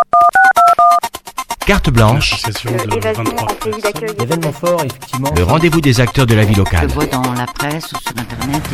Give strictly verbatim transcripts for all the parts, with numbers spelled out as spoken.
Carte blanche. Événement fort, effectivement. Le rendez-vous des acteurs de la vie locale. Je vois dans la presse ou sur Internet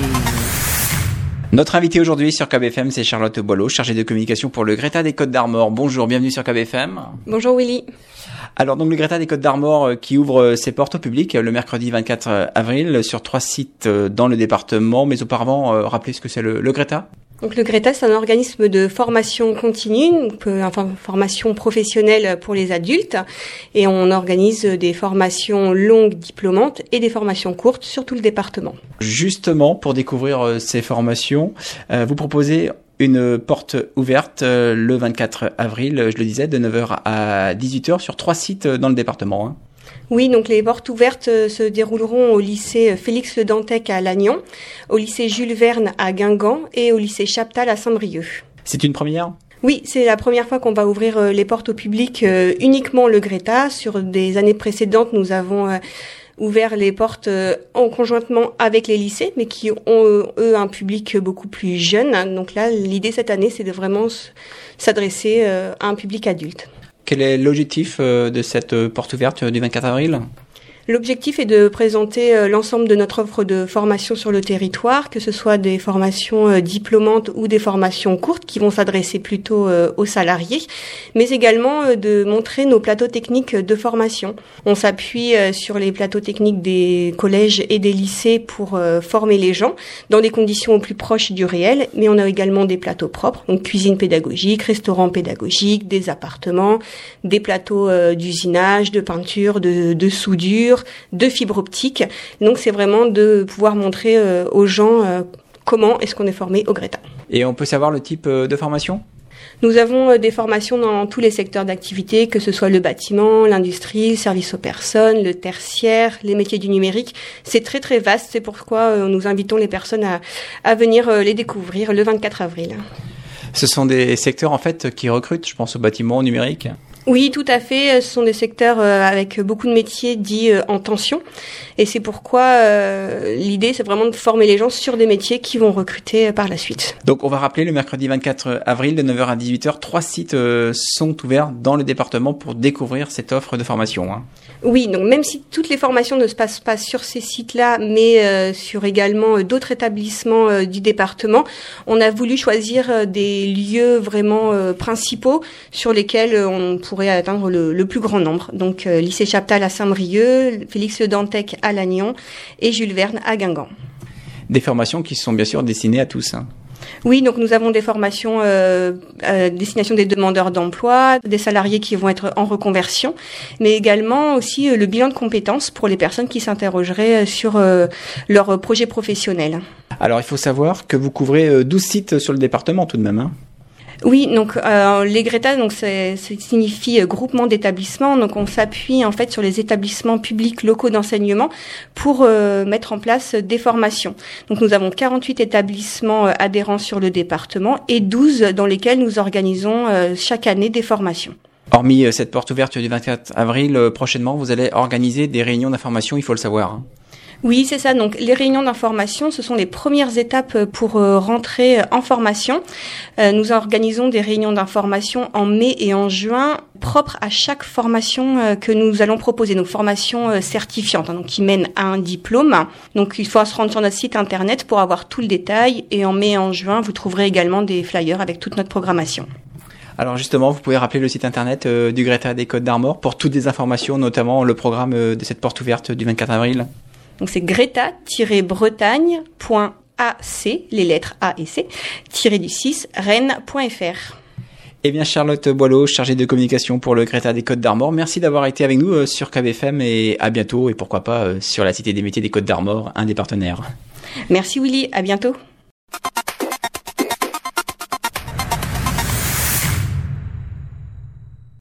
et... Notre invité aujourd'hui sur K B F M, c'est Charlotte Boileau, chargée de communication pour le Greta des Côtes d'Armor. Bonjour, bienvenue sur K B F M. Bonjour Willy. Alors donc le Greta des Côtes d'Armor qui ouvre ses portes au public le mercredi vingt-quatre avril sur trois sites dans le département. Mais auparavant, euh, rappelez ce que c'est le, le Greta. Donc le Greta, c'est un organisme de formation continue, enfin formation professionnelle pour les adultes, et on organise des formations longues diplômantes et des formations courtes sur tout le département. Justement, pour découvrir ces formations, euh, vous proposez une porte ouverte euh, le vingt-quatre avril, je le disais, de neuf heures à dix-huit heures sur trois sites dans le département. Hein. Oui, donc les portes ouvertes se dérouleront au lycée Félix Le Dantec à Lannion, au lycée Jules Verne à Guingamp et au lycée Chaptal à Saint-Brieuc. C'est une première ? Oui, c'est la première fois qu'on va ouvrir les portes au public euh, uniquement le Greta. Sur des années précédentes, nous avons euh, ouvert les portes euh, en conjointement avec les lycées, mais qui ont, euh, eux, un public beaucoup plus jeune. Donc là, l'idée cette année, c'est de vraiment s'adresser euh, à un public adulte. Quel est l'objectif de cette porte ouverte du vingt-quatre avril ? L'objectif est de présenter l'ensemble de notre offre de formation sur le territoire, que ce soit des formations diplômantes ou des formations courtes qui vont s'adresser plutôt aux salariés, mais également de montrer nos plateaux techniques de formation. On s'appuie sur les plateaux techniques des collèges et des lycées pour former les gens dans des conditions au plus proches du réel, mais on a également des plateaux propres, donc cuisine pédagogique, restaurant pédagogique, des appartements, des plateaux d'usinage, de peinture, de, de soudure, de fibre optique. Donc c'est vraiment de pouvoir montrer euh, aux gens euh, comment est-ce qu'on est formé au Greta. Et on peut savoir le type euh, de formation ? Nous avons euh, des formations dans tous les secteurs d'activité, que ce soit le bâtiment, l'industrie, le service aux personnes, le tertiaire, les métiers du numérique. C'est très très vaste, c'est pourquoi euh, nous invitons les personnes à, à venir euh, les découvrir le vingt-quatre avril. Ce sont des secteurs en fait qui recrutent, je pense au bâtiment, au numérique ? Oui, tout à fait. Ce sont des secteurs avec beaucoup de métiers dits en tension. Et c'est pourquoi euh, l'idée, c'est vraiment de former les gens sur des métiers qui vont recruter par la suite. Donc, on va rappeler le mercredi vingt-quatre avril de neuf heures à dix-huit heures. Trois sites euh, sont ouverts dans le département pour découvrir cette offre de formation. Hein. Oui, donc même si toutes les formations ne se passent pas sur ces sites-là, mais euh, sur également euh, d'autres établissements euh, du département, on a voulu choisir euh, des lieux vraiment euh, principaux sur lesquels euh, on pourrait atteindre le, le plus grand nombre. Donc euh, lycée Chaptal à Saint-Brieuc, Félix Le Dantec à Lannion et Jules Verne à Guingamp. Des formations qui sont bien sûr destinées à tous. Hein. Oui, donc nous avons des formations euh, à destination des demandeurs d'emploi, des salariés qui vont être en reconversion, mais également aussi euh, le bilan de compétences pour les personnes qui s'interrogeraient sur euh, leur projet professionnel. Alors il faut savoir que vous couvrez douze sites sur le département tout de même, hein. Oui, donc euh, les Greta, donc c'est, ça signifie euh, groupement d'établissements. Donc on s'appuie en fait sur les établissements publics locaux d'enseignement pour euh, mettre en place des formations. Donc nous avons quarante-huit établissements euh, adhérents sur le département et douze dans lesquels nous organisons euh, chaque année des formations. Hormis euh, cette porte ouverte du vingt-quatre avril, euh, prochainement vous allez organiser des réunions d'information, il faut le savoir. Hein. Oui, c'est ça. Donc, les réunions d'information, ce sont les premières étapes pour euh, rentrer en formation. Euh, nous organisons des réunions d'information en mai et en juin, propres à chaque formation euh, que nous allons proposer. Donc, formation euh, certifiante, hein, donc qui mène à un diplôme. Donc, il faut se rendre sur notre site internet pour avoir tout le détail. Et en mai et en juin, vous trouverez également des flyers avec toute notre programmation. Alors justement, vous pouvez rappeler le site internet euh, du Greta des Côtes d'Armor pour toutes les informations, notamment le programme euh, de cette porte ouverte du vingt-quatre avril. Donc c'est greta tiret bretagne point a c, les lettres A et C, tiré du six, rennes point f r. Eh bien Charlotte Boileau, chargée de communication pour le Greta des Côtes d'Armor, merci d'avoir été avec nous sur K B F M et à bientôt et pourquoi pas sur la Cité des métiers des Côtes d'Armor, un des partenaires. Merci Willy, à bientôt.